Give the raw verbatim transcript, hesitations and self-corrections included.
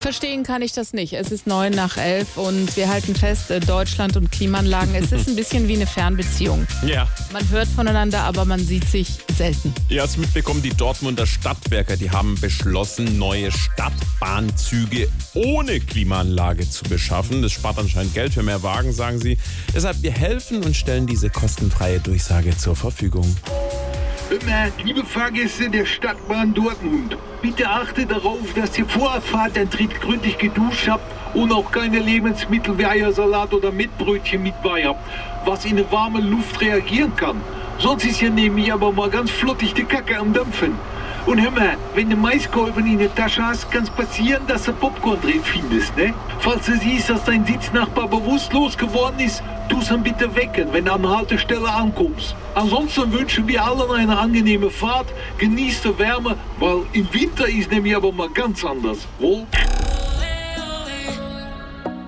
Verstehen kann ich das nicht. Es ist neun nach elf und wir halten fest, Deutschland und Klimaanlagen, es ist ein bisschen wie eine Fernbeziehung. Ja. Man hört voneinander, aber man sieht sich selten. Ihr habt mitbekommen, die Dortmunder Stadtwerke, die haben beschlossen, neue Stadtbahnzüge ohne Klimaanlage zu beschaffen. Das spart anscheinend Geld für mehr Wagen, sagen sie. Deshalb, wir helfen und stellen diese kostenfreie Durchsage zur Verfügung. Immer, liebe Fahrgäste der Stadtbahn Dortmund, bitte achtet darauf, dass ihr vor der Fahrtantritt gründlich geduscht habt und auch keine Lebensmittel wie Eiersalat oder Mettbrötchen mit bei habt, was in eine warme Luft reagieren kann. Sonst ist ja nämlich aber mal ganz flottig die Kacke am Dampfen. Und hör mal, wenn du Maiskolben in der Tasche hast, kann es passieren, dass du Popcorn drin findest, ne? Falls du siehst, dass dein Sitznachbar bewusstlos geworden ist, tu's ihn bitte wecken, wenn du an der Haltestelle ankommst. Ansonsten wünschen wir allen eine angenehme Fahrt, genießt die Wärme, weil im Winter ist nämlich aber mal ganz anders, wohl?